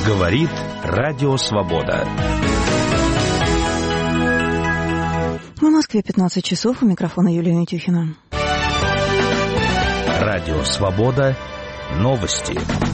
Говорит Радио Свобода. В Москве 15 часов. У микрофона Юлия Митюхина. Радио Свобода. Новости.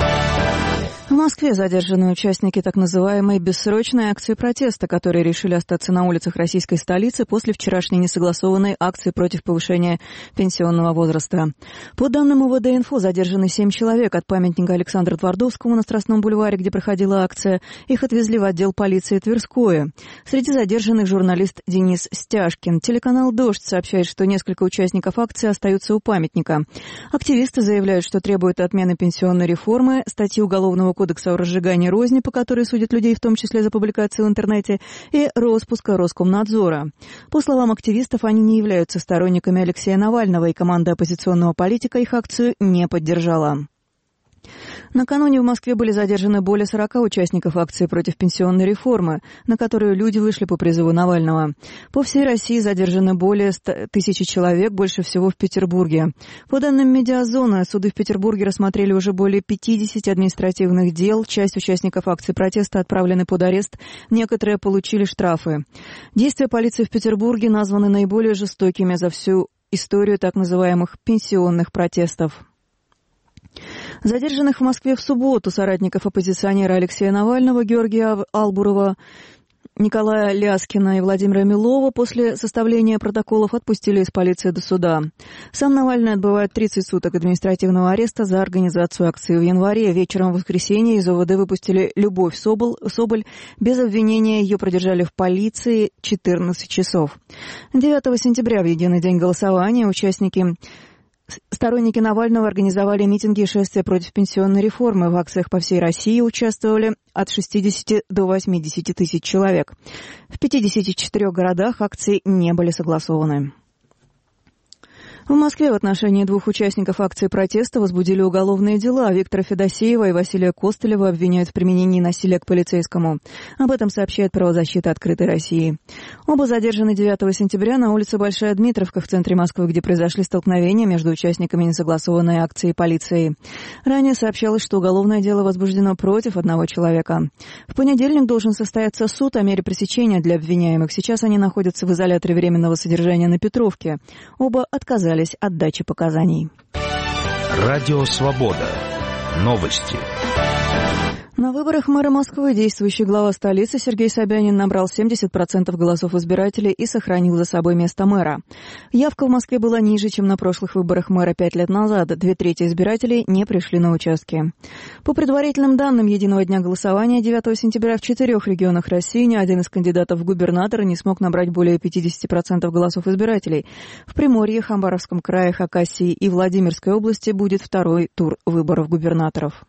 В Москве задержаны участники так называемой бессрочной акции протеста, которые решили остаться на улицах российской столицы после вчерашней несогласованной акции против повышения пенсионного возраста. По данным УВД-Инфо, задержаны 7 человек от памятника Александру Твардовскому на Страстном бульваре, где проходила акция. Их отвезли в отдел полиции Тверское. Среди задержанных журналист Денис Стяжкин. Телеканал «Дождь» сообщает, что несколько участников акции остаются у памятника. Активисты заявляют, что требуют отмены пенсионной реформы, статьи Уголовного кодекса о разжигании розни, по которой судят людей, в том числе за публикацию в интернете, и роспуска Роскомнадзора. По словам активистов, они не являются сторонниками Алексея Навального, и команда оппозиционного политика их акцию не поддержала. Накануне в Москве были задержаны более 40 участников акции против пенсионной реформы, на которую люди вышли по призыву Навального. По всей России задержаны более 1000 человек, больше всего в Петербурге. По данным Медиазоны, суды в Петербурге рассмотрели уже более 50 административных дел. Часть участников акции протеста отправлены под арест, некоторые получили штрафы. Действия полиции в Петербурге названы наиболее жестокими за всю историю так называемых пенсионных протестов. Задержанных в Москве в субботу соратников оппозиционера Алексея Навального, Георгия Албурова, Николая Ляскина и Владимира Милова после составления протоколов отпустили из полиции до суда. Сам Навальный отбывает 30 суток административного ареста за организацию акции в январе. Вечером в воскресенье из ОВД выпустили Любовь Соболь. Без обвинения ее продержали в полиции 14 часов. 9 сентября, в единый день голосования, сторонники Навального организовали митинги и шествия против пенсионной реформы. В акциях по всей России участвовали от 60 до 80 тысяч человек. В 54 городах акции не были согласованы. В Москве в отношении 2 участников акции протеста возбудили уголовные дела. Виктора Федосеева и Василия Костылева обвиняют в применении насилия к полицейскому. Об этом сообщает правозащита «Открытой России». Оба задержаны 9 сентября на улице Большая Дмитровка в центре Москвы, где произошли столкновения между участниками несогласованной акции и полицией. Ранее сообщалось, что уголовное дело возбуждено против одного человека. В понедельник должен состояться суд о мере пресечения для обвиняемых. Сейчас они находятся в изоляторе временного содержания на Петровке. Оба отказались от дачи показаний. Радио Свобода. Новости. На выборах мэра Москвы действующий глава столицы Сергей Собянин набрал 70% голосов избирателей и сохранил за собой место мэра. Явка в Москве была ниже, чем на прошлых выборах мэра 5 лет назад. 2/3 избирателей не пришли на участки. По предварительным данным единого дня голосования 9 сентября в 4 регионах России ни один из кандидатов в губернаторы не смог набрать более 50% голосов избирателей. В Приморье, Хабаровском крае, Хакасии и Владимирской области будет второй тур выборов губернаторов.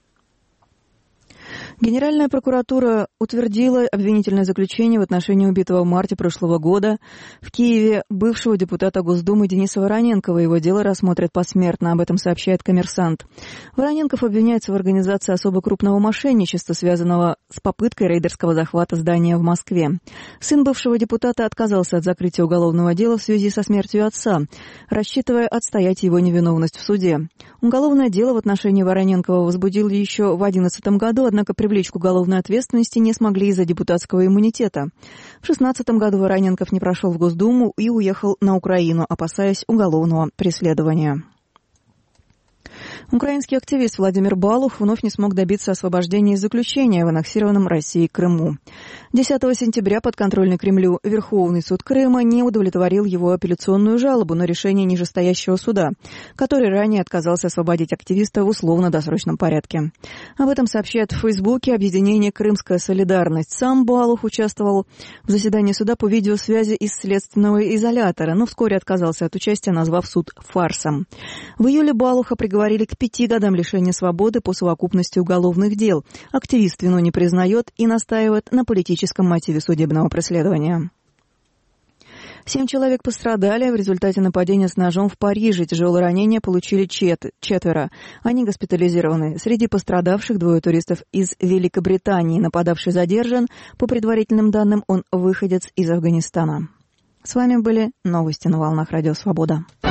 Генеральная прокуратура утвердила обвинительное заключение в отношении убитого в марте прошлого года в Киеве бывшего депутата Госдумы Дениса Вороненкова. Его дело рассмотрят посмертно, об этом сообщает «Коммерсант». Вороненков обвиняется в организации особо крупного мошенничества, связанного с попыткой рейдерского захвата здания в Москве. Сын бывшего депутата отказался от закрытия уголовного дела в связи со смертью отца, рассчитывая отстоять его невиновность в суде. Уголовное дело в отношении Вороненкова возбудили еще в 2011 году, однако привлечь к уголовной ответственности не смогли из-за депутатского иммунитета. В 2016 году Вороненков не прошел в Госдуму и уехал на Украину, опасаясь уголовного преследования. Украинский активист Владимир Балух вновь не смог добиться освобождения из заключения в аннексированном Россией Крыму. 10 сентября подконтрольный Кремлю Верховный суд Крыма не удовлетворил его апелляционную жалобу на решение нижестоящего суда, который ранее отказался освободить активиста в условно-досрочном порядке. Об этом сообщает в Фейсбуке объединение «Крымская солидарность». Сам Балух участвовал в заседании суда по видеосвязи из следственного изолятора, но вскоре отказался от участия, назвав суд фарсом. В июле Балуха приговорили к 5 годам лишения свободы по совокупности уголовных дел. Активист вину не признает и настаивает на политическом мотиве судебного преследования. 7 человек пострадали в результате нападения с ножом в Париже. Тяжелые ранения получили 4. Они госпитализированы. Среди пострадавших 2 туристов из Великобритании. Нападавший задержан. По предварительным данным, он выходец из Афганистана. С вами были новости на волнах Радио Свобода.